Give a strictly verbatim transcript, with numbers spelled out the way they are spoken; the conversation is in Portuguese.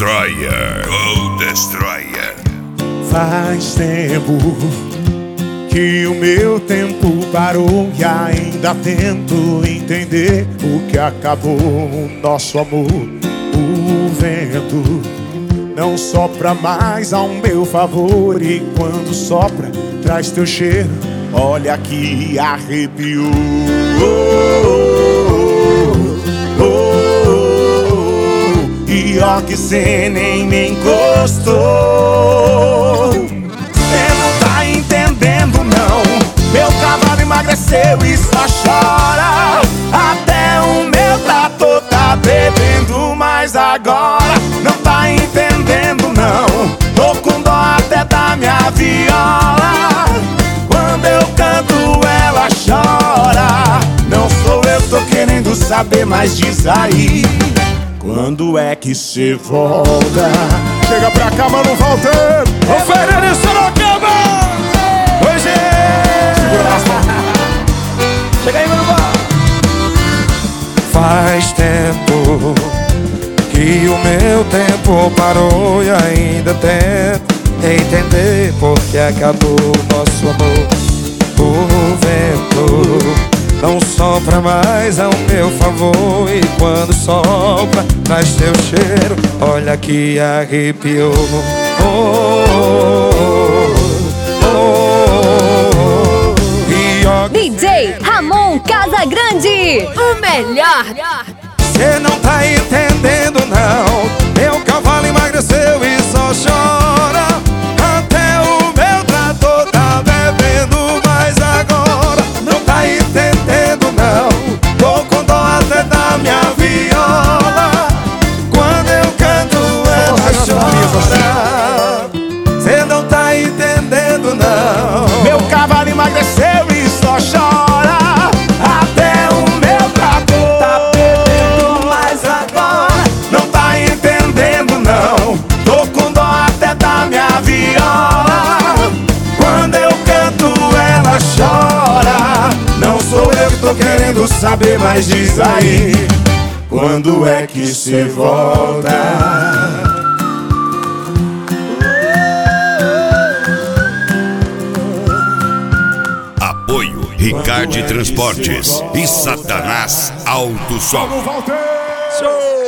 Destroyer, Go Destroyer. Faz tempo que o meu tempo parou e ainda tento entender o que acabou o nosso amor. O vento não sopra mais ao meu favor e quando sopra traz teu cheiro. Olha que arrepiou. Oh, oh, oh, oh. E ó que cê nem me encostou. Cê não tá entendendo não. Meu cavalo emagreceu e só chora. Até o meu trator tá bebendo, mas agora não tá entendendo não. Tô com dó até da minha viola. Quando eu canto ela chora. Não sou eu que tô querendo saber, mas diz aí, quando é que cê volta? Chega pra cá, mano, Walter. Ô Fernando Sorocaba! Hoje é... Segura as mãos. Chega aí, mano. Faz tempo que o meu tempo parou e ainda tento entender por que acabou o nosso amor. O vento não sopra mais ao meu favor e quando sopra traz teu cheiro. Olha que arrepiou. Oh, oh, oh, oh. E ó, D J Ramon Casagrande, o melhor. cê não tá entendendo não. Meu cavalo emagreceu e só chora. Até o meu trator tá bebendo, mas agora não tá entendendo não. Tô com dó até da minha viola. Quando eu canto ela chora. Cê não tá entendendo não. Meu cavalo emagreceu e só chora. Até o meu trator tá bebendo, mas agora não tá entendendo não. Tô com dó até da minha viola. Quando eu canto ela chora. Não sou eu que tô querendo saber, mas diz aí, quando é que cê volta? Apoio Ricardo Transportes e Satanás Auto Som. Walter. Show!